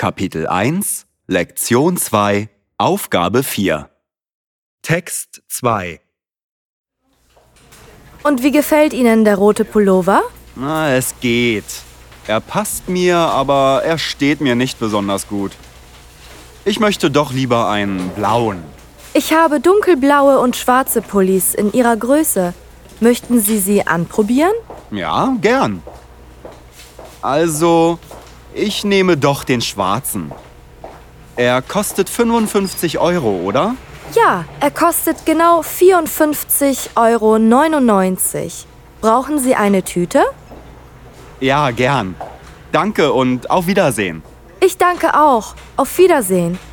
Kapitel 1, Lektion 2, Aufgabe 4. Text 2. Und wie gefällt Ihnen der rote Pullover? Na, es geht. Er passt mir, aber er steht mir nicht besonders gut. Ich möchte doch lieber einen blauen. Ich habe dunkelblaue und schwarze Pullis in Ihrer Größe. Möchten Sie sie anprobieren? Ja, gern. Also, ich nehme doch den schwarzen. Er kostet 55 €, oder? Ja, er kostet genau 54,99 €. Brauchen Sie eine Tüte? Ja, gern. Danke und auf Wiedersehen. Ich danke auch. Auf Wiedersehen.